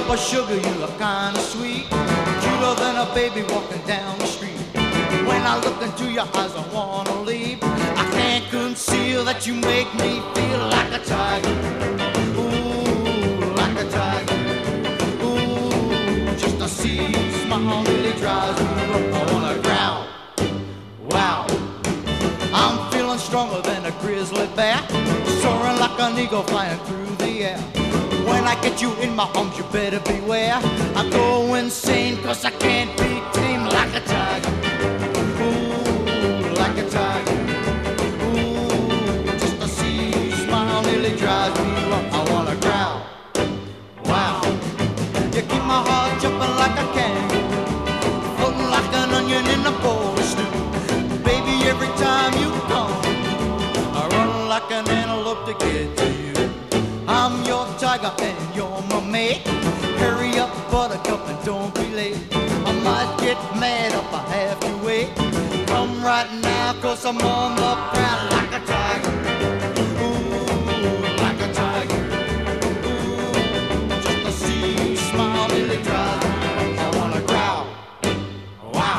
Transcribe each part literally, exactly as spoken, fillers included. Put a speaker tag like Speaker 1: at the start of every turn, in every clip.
Speaker 1: cup of sugar, you look kinda sweet, cuter than a baby walking down the street. When I look into your eyes, I wanna leave. I can't conceal that you make me feel like a tiger. Ooh, like a tiger. Ooh, just to see you smile really drives me up. I wanna growl. Wow, I'm feeling stronger than a grizzly bear, soaring like an eagle flying through the air. When I get you in my arms, you better beware. I go insane 'cause I can't be tamed like a tiger. Ooh, like a tiger. Ooh, just to see you smile nearly drives me up. I wanna growl. Wow, you keep my heart jumping like a kangaroo, floating like an onion in a bowl of stew. Baby, every time you come, I run like an antelope to get to you. I'm your tiger and you're my mate. Hurry up, buttercup, and don't be late. I might get mad if I have to wait. Come right now, 'cause I'm on the prowl like a tiger. Ooh, like a tiger. Ooh, just to see you smile really drives me up. I wanna growl. Wow.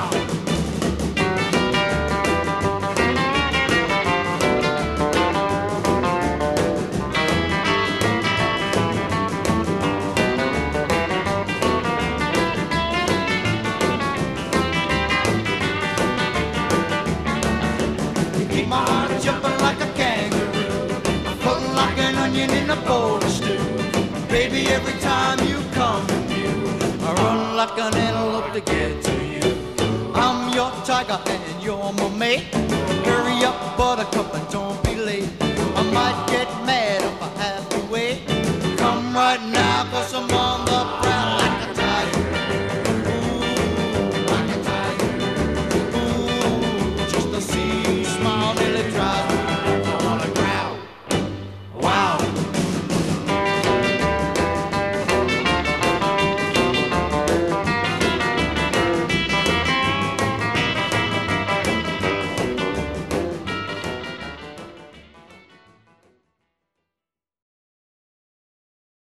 Speaker 1: Keep my heart jumping like a kangaroo, floating like an onion in a bowl of stew. Baby, every time you come to view, I run like an antelope to get to you. I'm your tiger and you're my mate. Hurry up, buttercup, and don't be late. I might get mad if I have to wait. Come right now, 'cause I'm